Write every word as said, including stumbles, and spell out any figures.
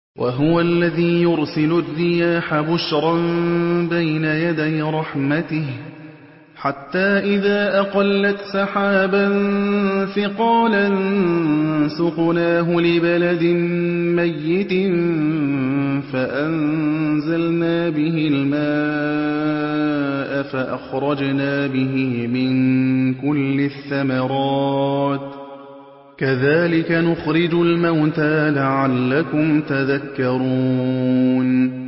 وَهُوَ الَّذِي يُرْسِلُ الرِّيَاحَ بُشْرًا بَيْنَ يَدَيْ رَحْمَتِهِ حَتَّىٰ إِذَا أَقَلَّتْ سَحَابًا ثِقَالًا سُقْنَاهُ لِبَلَدٍ مَّيِّتٍ فَأَنزَلْنَا بِهِ الْمَاءَ فَأَخْرَجْنَا بِهِ مِن كُلِّ الثَّمَرَاتِ ۚ كَذَٰلِكَ نُخْرِجُ الْمَوْتَىٰ لَعَلَّكُمْ تَذَكَّرُونَ